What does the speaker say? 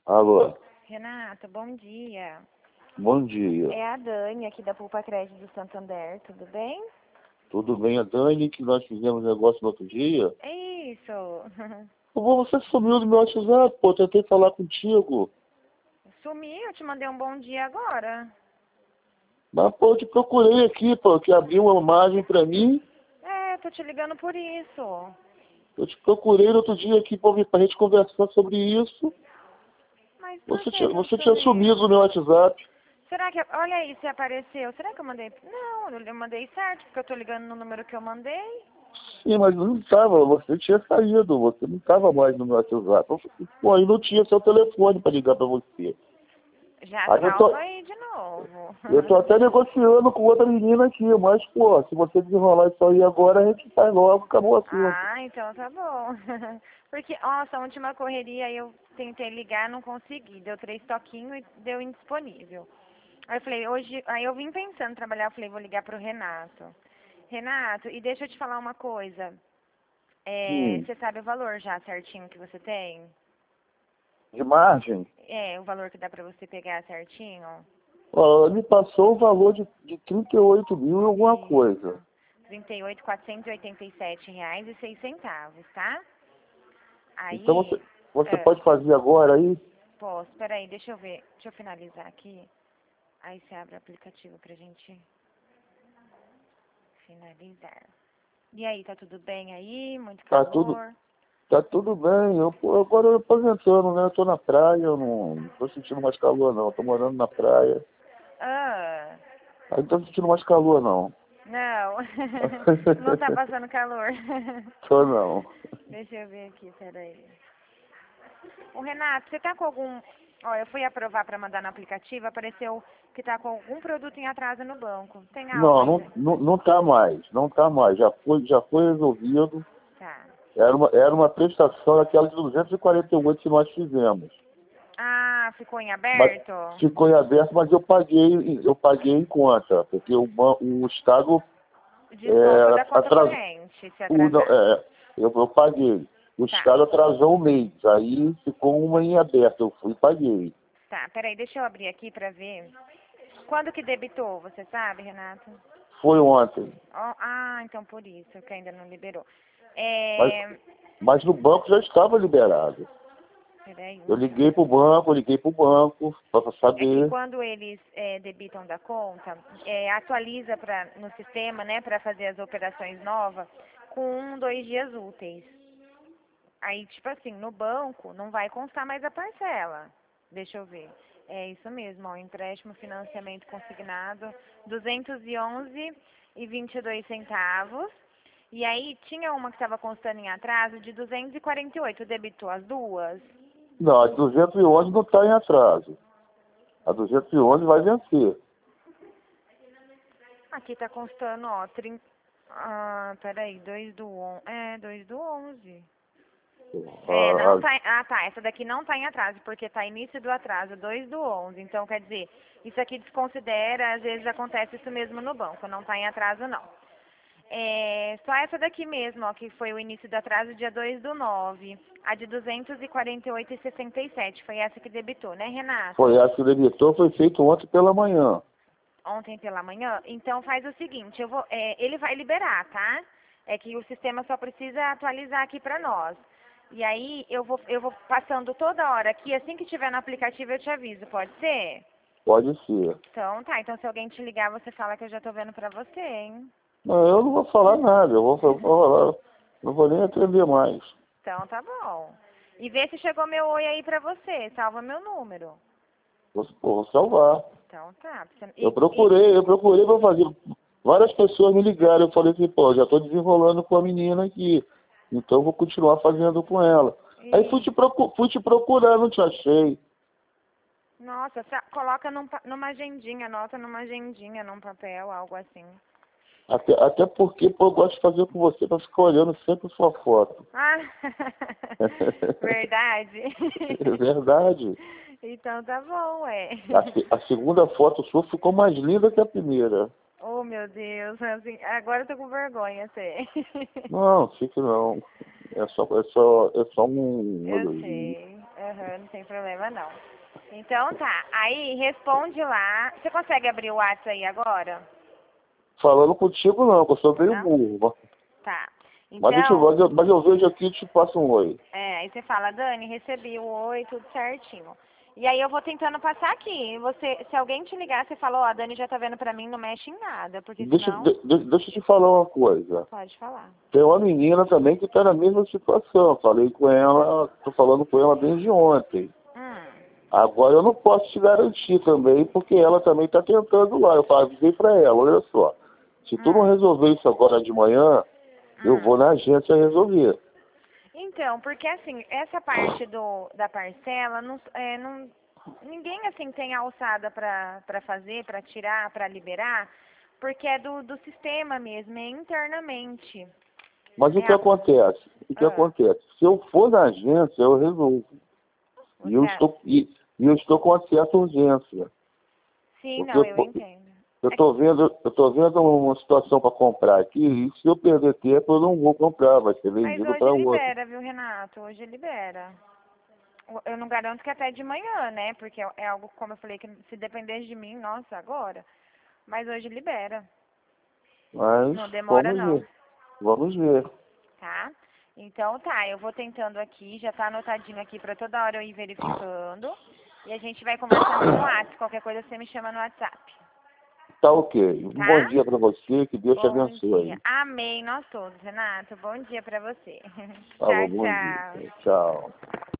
Alô, Renato, bom dia. bom dia. É a Dani aqui da Pulpa Crédito do Santander, tudo bem? Tudo bem, a Dani, que nós fizemos negócio no outro dia? É isso. Pô, você sumiu do meu WhatsApp, pô, tentei falar contigo. Sumi, eu te mandei um bom dia agora. Mas, pô, eu te procurei aqui, pô, que abriu uma imagem pra mim. É, tô te ligando por isso. Eu te procurei no outro dia aqui pra gente conversar sobre isso. Mas por Você que tinha, que eu você tinha sumi? sumido do meu WhatsApp. Será que... Olha aí se apareceu. Será que eu mandei... Não, eu mandei certo, porque eu tô ligando no número que eu mandei. Sim, mas não tava, você tinha saído, você não tava mais no meu WhatsApp. Pô, aí não tinha seu telefone pra ligar pra você. Já Aí eu salva tô, aí de novo. Eu tô até negociando com outra menina aqui, mas, pô, se você desenrolar isso aí agora, a gente sai logo, acabou o assunto. Ah, então tá bom. Porque, nossa, a última correria eu tentei ligar, não consegui. Deu 3 toquinhos e deu indisponível. Aí eu falei, hoje, aí eu vim pensando em trabalhar, eu falei, vou ligar pro Renato. Renato, e deixa eu te falar uma coisa. É, Sim, você sabe o valor já certinho que você tem? de margem. É, o valor que dá pra você pegar certinho? Ó, ela me passou o valor de 38 mil e alguma coisa. Isso. R$ 38.487,06, tá? Então Aí, você é, pode fazer agora aí? posso, peraí, deixa eu ver, deixa eu finalizar aqui. Aí você abre o aplicativo pra gente finalizar. E aí, tá tudo bem aí? Muito Tá tudo, calor? tá tudo bem. Agora eu aposentando, né? Eu tô na praia, eu não tô sentindo mais calor não. Eu tô morando na praia. Ah, Aí não tô sentindo mais calor não. não, não tá passando calor. Tô não. Deixa eu ver aqui, peraí. O Renato, você tá com algum... Ó, eu fui aprovar pra mandar no aplicativo, apareceu que tá com algum produto em atraso no banco. Tem algo Não, aí? não tá mais, não tá mais. Já foi resolvido. Tá. Era uma prestação daquela de 248 que nós fizemos. Ah, ficou em Mas aberto? ficou em aberto, mas eu paguei em conta, porque o Estado Desconto da conta atrasou. corrente, se Não, atrasar. eu paguei. O Tá, Estado atrasou um mês, aí ficou uma em aberto, eu fui e paguei. tá. Peraí, deixa eu abrir aqui pra ver. Quando que debitou, você sabe, Renato? Foi ontem. Ó, ah, então por isso que ainda não liberou. Mas, É... mas no banco já estava liberado. Peraí, Eu liguei pro banco para é que saber. quando eles debitam da conta, atualiza no sistema, né, para fazer as operações novas, com 2 dias úteis. Aí, tipo assim, no banco não vai constar mais a parcela. Deixa eu ver. É isso mesmo, ó, empréstimo, financiamento consignado, 211,22 centavos. E aí tinha uma que estava constando em atraso de 248. Debitou as duas? Não, a 211 não está em atraso. A 211 vai vencer. Aqui tá constando, ó, peraí, 2 do 11. É, não Ah, tá, tá, essa daqui não tá em atraso, porque tá início do atraso, 2/11. Então, quer dizer, isso aqui desconsidera, às vezes acontece isso mesmo no banco, não tá em atraso, não. É, só essa daqui mesmo, ó, que foi o início do atraso, dia 2/9. A de 248,67. Foi essa que debitou, né, foi Renato? essa que debitou, foi feito ontem pela manhã. Ontem pela manhã? Então faz o seguinte, ele vai liberar, tá? É que o sistema só precisa atualizar aqui pra nós. E aí eu vou passando toda hora aqui, assim que tiver no aplicativo eu te aviso, pode ser? Pode ser. Então tá, então se alguém te ligar você fala que eu já tô vendo pra você, hein? Não, eu não vou falar nada, eu vou falar, não vou nem atender mais. Então tá bom. E vê se chegou meu oi aí pra você, salva meu número. Vou salvar. Então tá. Eu procurei para fazer. Várias pessoas me ligaram, eu falei assim, pô, já estou desenrolando com a menina aqui. Então eu vou continuar fazendo com ela. Aí fui E, te procurar, não te achei. nossa, coloca numa agendinha, anota numa agendinha, num papel, algo assim. Até porque, pô, eu gosto de fazer com você para ficar olhando sempre sua foto. Ah, verdade. É verdade. Então tá bom, ué. A segunda foto sua ficou mais linda que a primeira. Oh, meu Deus, assim, agora eu tô com vergonha, sei. Não, fique não. É só um Eu elogio. sei. Aham, não tem problema não. Então tá, aí responde lá. Você consegue abrir o WhatsApp aí agora? Falando contigo não, que eu sou meio Não? burro. Tá. Então, mas eu vejo aqui e te passo um oi. Aí você fala, Dani, recebi o oi, tudo certinho. E aí eu vou tentando passar aqui. Se alguém te ligar, você fala, ó, a Dani já tá vendo pra mim, não mexe em nada, porque senão... Deixa eu te falar uma coisa. Pode falar. Tem uma menina também que tá na mesma situação. Falei com ela, tô falando com ela desde ontem. Agora eu não posso te garantir também, porque ela também tá tentando lá. Eu avisei pra ela, olha só, se tu não resolver isso agora de manhã, eu vou na agência resolver. Então, porque assim, essa parte da parcela, ninguém assim tem alçada para fazer, para tirar, para liberar, porque é do sistema mesmo, é internamente. Mas o que acontece? Acontece? Se eu for na agência, eu resolvo. E eu estou com uma certa urgência. Sim, não, eu entendo. Eu tô vendo uma situação para comprar aqui, e se eu perder tempo, eu não vou comprar, vai ser vendido para Mas hoje outro. libera, viu, Renato? Hoje libera. Eu não garanto que até de manhã, né? Porque é algo, como eu falei, que se dependesse de mim, nossa, agora. Mas hoje libera. Mas Não demora, não. Vamos ver. Tá? Então tá, eu vou tentando aqui, já tá anotadinho aqui pra toda hora eu ir verificando. E a gente vai conversando no WhatsApp. Qualquer coisa você me chama no WhatsApp. Tá ok. Um Tá? bom dia para você, que Deus te Bom abençoe. dia. Amém, nós todos, Renato. Bom dia pra você. Tá bom, Tchau, bom dia. tchau. Tchau.